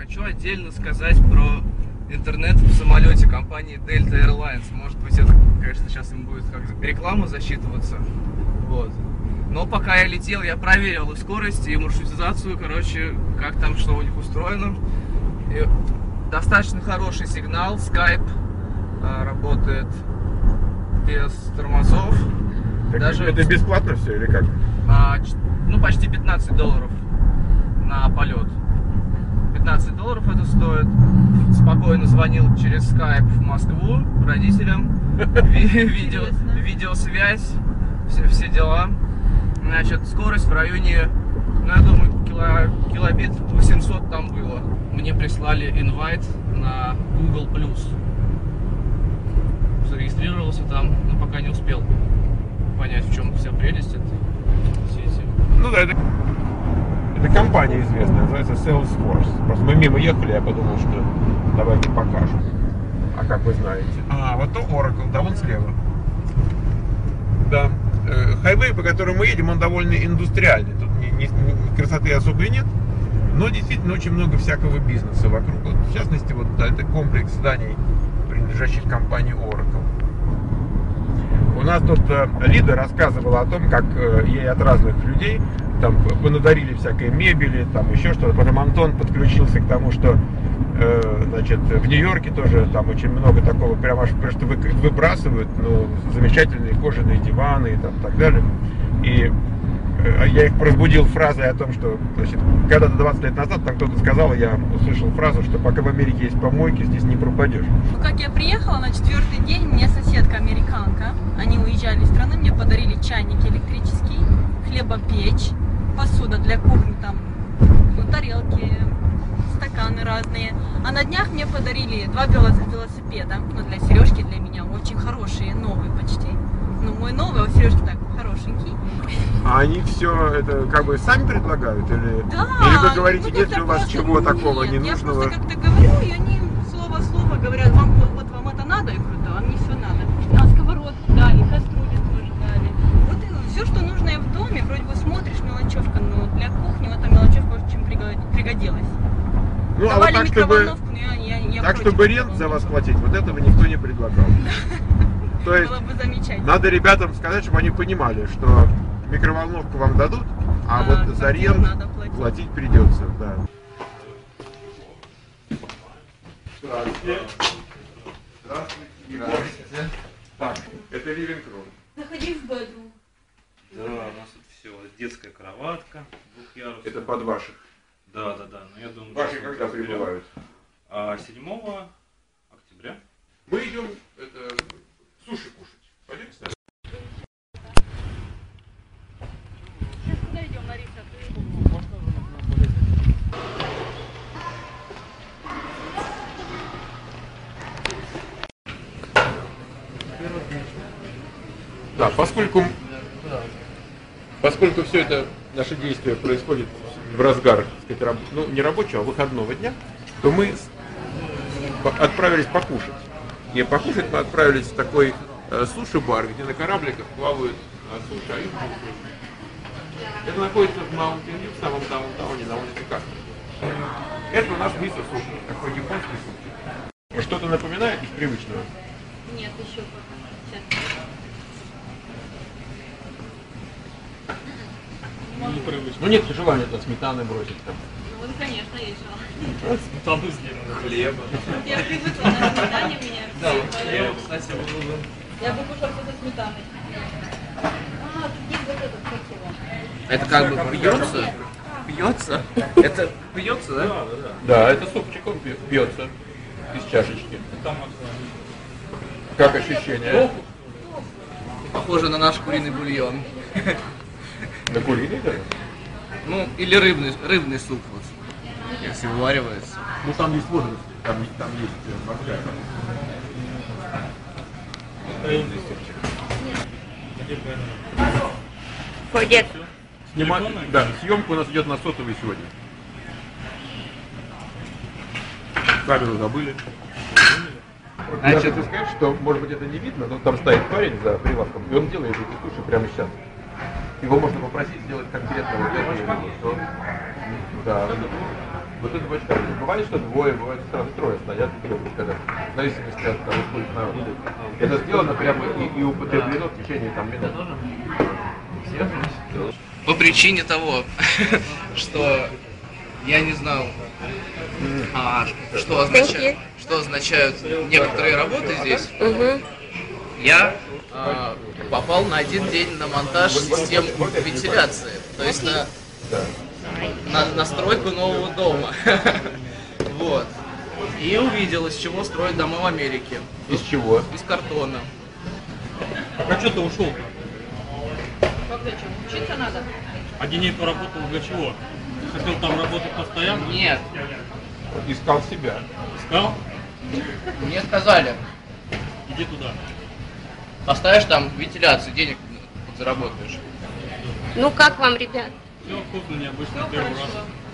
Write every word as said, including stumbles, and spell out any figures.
Хочу отдельно сказать про интернет в самолете компании Delta Airlines. Может быть, это, конечно, сейчас им будет как реклама засчитываться. Вот. Но пока я летел, я проверил и скорость, и маршрутизацию, короче, как там, что у них устроено. И достаточно хороший сигнал, Skype а, работает без тормозов. Так Даже это бесплатно все или как? А, ну, почти пятнадцать долларов на полет. пятнадцать долларов это стоит. Спокойно звонил через Skype в Москву родителям. Видео, видеосвязь, все, все дела. Значит, скорость в районе, ну, я думаю, кило, килобит восемьсот там было. Мне прислали инвайт на Google плюс. Зарегистрировался там, но пока не успел понять, в чем вся прелесть этой сети. Ну да, это, это компания известная, называется Salesforce. Просто мы мимо ехали, я подумал, что давайте покажем. А как вы знаете? А, вот то Oracle, да, вон слева. Да. Хайвей, по которому мы едем, он довольно индустриальный. Тут ни, ни, ни красоты особой нет, но действительно очень много всякого бизнеса вокруг. Вот, в частности, вот да, это комплекс зданий, принадлежащих компании Oracle. У нас тут э, Лида рассказывала о том, как э, ей от разных людей там понадарили всякой мебели, там еще что-то. Потом Антон подключился к тому, что э, значит, в Нью-Йорке тоже там очень много такого, прямо аж просто вы, выбрасывают, ну, замечательные кожаные диваны и там так далее. И э, я их разбудил фразой о том, что, значит, когда-то двадцать лет назад там кто-то сказал, я услышал фразу, что пока в Америке есть помойки, здесь не пропадешь. Ну, как я приехала, на четвертый день мне соседка американка, они уезжали из страны, мне подарили чайник электрический, хлебопечь, посуда для кухни, там, ну, тарелки, стаканы разные. А на днях мне подарили два велосипеда, ну, для Сережки, для меня, очень хорошие, новые почти. Ну, мой новый, а у Сережки так, хорошенький. А они все это как бы сами предлагают? Или, да, или вы говорите, ну, нет ли у вас просто, чего такого нет, ненужного? Я просто как-то говорю, и они слово в слово говорят, вам, вот вам это надо? Я говорю, да, мне все надо. А сковородку дали, кастрюли тоже дали. Вот и все, что нужно в доме, вроде бы смотришь, мелочевка, но для кухни эта мелочевка очень пригодилась. Ну, а вот так, чтобы, я, я, я так, чтобы рент за вас платить, вот этого никто не предлагал. То есть, надо ребятам сказать, чтобы они понимали, что микроволновку вам дадут, а, а вот за рент платить. платить придется. Да. Здравствуйте. Здравствуйте. Здравствуйте. Так, это living room. Заходи в bedroom. Да, у нас тут все. Детская кроватка двухъярусная. Это под ваших? Да, да, да. Но я думаю, ваши когда прибывают? А, седьмого октября. Мы идем это, суши кушать. Пойдемте с нами? Сейчас куда идем, Лариса? Да, поскольку, поскольку все это, наше действие происходит в разгар, так сказать, ну, не рабочего, а выходного дня, то мы отправились покушать. И покушать мы отправились в такой э, суши-бар, где на корабликах плавают э, суши. Это находится в Маунтин-Вью, в самом даунтауне, на улице Кастро. Это у нас мисо-суши, такой японский суши. Что-то напоминает из привычного? Нет, еще пока. Сейчас. Ну нет желания туда сметаны бросить там. Ну, конечно, есть желание. Сметану сделано, хлеба. Я привыкла на сметане меня. Да, хлеб, кстати, был бы. Я бы кушала все со сметаной. А, тут есть вот этот, как его? Это как бы пьется? Пьется? Это пьется, да? Да, да, да. Да, это супчик, он пьется из чашечки. Как ощущение? Похоже на наш куриный бульон. На куриный, да? Ну, или рыбный, рыбный суп, вот, если вываривается. Ну там есть возраст, там, там есть морская. Ходит. Снима... Да, съемка у нас идет на сотовый сегодня. Камеру забыли. Я хочу сказать, что, может быть, это не видно, но там стоит парень за прилавком, и он делает эти суши прямо сейчас. Его можно попросить сделать конкретно вот это. Да. Вот это бачка. Бывает, что двое, бывает сразу трое стоят, когда в зависимости от того, сколько народ. Это сделано прямо и, и употреблено в течение там минут. По причине того, что я не знал, а, что, означает, что означают некоторые работы здесь, Угу. я а, попал на один день на монтаж систем вентиляции, то есть на, на настройку нового дома. Вот. И увидел, из чего строят дома в Америке. Из чего? Из картона. А что ты ушел? Как зачем? Учиться надо. А Денис поработал для чего? Хотел там работать постоянно? Нет, Искал себя. Искал? мне сказали, Иди туда. поставишь там вентиляцию, денег заработаешь. Ну как вам, ребят? Все вкусно, необычно, первый раз.